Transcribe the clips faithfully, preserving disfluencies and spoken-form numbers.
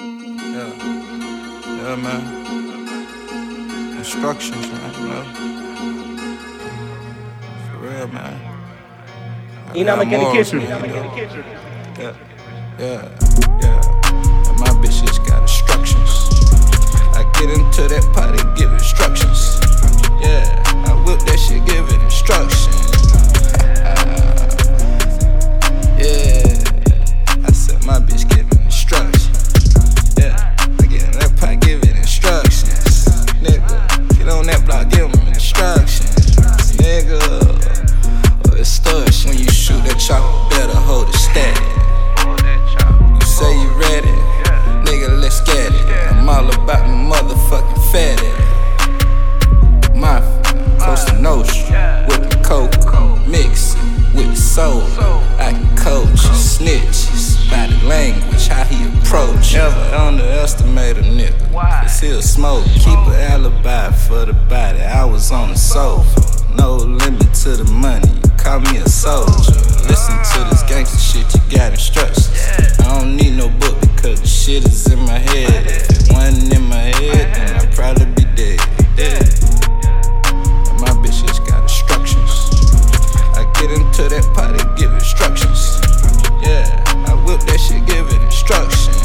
Yeah, yeah, man. Instructions, man, you know. For real, man. You know, I'm gonna get a kitchen. Yeah, yeah, yeah. And my bitch just got instructions. I get into that party, give instructions. Yeah, I whip that shit, give it instructions. Yeah, I said my bitch give me instructions. Yeah, I get in that pot, give it instructions. Nigga, get on that block, give them instructions. Nigga, or extortion. When you shoot that chopper, better hold it steady. You say you ready, nigga, let's get it. I'm all about my motherfucking fatty. Mafia, Costa Nostra, with the coke, mix it with the soul. I can coach snitches by the language, how he approach. Never underestimate a nigga, cause he'll smoke. Keep an alibi for the body, I was on the sofa. No limit to the money, you call me a soldier. Listen to this gangster shit, you got instructions. I don't need no book because the shit is in my head. If it wasn't in my head, then I'd probably be dead. dead. And my bitch just got instructions. I get into that party, give instructions. Yeah, I whip that shit, give it instructions.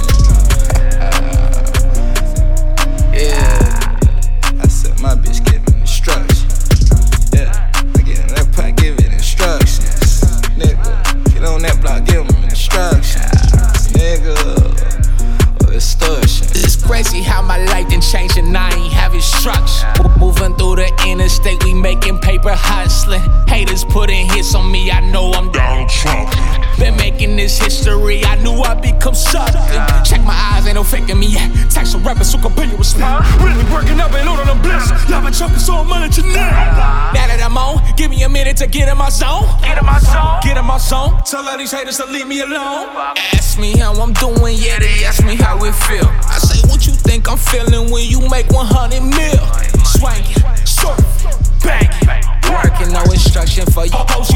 Yeah, I said my bitch give me instructions. Yeah, I get in that pot, give it instructions. Nigga, get on that block, give them instructions. Nigga, or extortion. It's crazy how my life done changed and I ain't have instruction. Moving through the interstate, we making paper hustling. Haters putting hits on me, I know I'm down Trump. Been making this history, I knew I'd become something. Check my eyes, ain't no faking me yet. Text a rapper so can pay you respect. Really working up and on the bliss. Y'all been choking so money tonight. Now that I'm on, give me a minute to get in my zone. Get in my zone. Get in my zone. Tell all these haters to leave me alone. Ask me how I'm doing, yeah, they ask me how it feel. I say, what you think I'm feeling when you make one hundred mil? Swanking, surfing, banking, working, no instruction for you.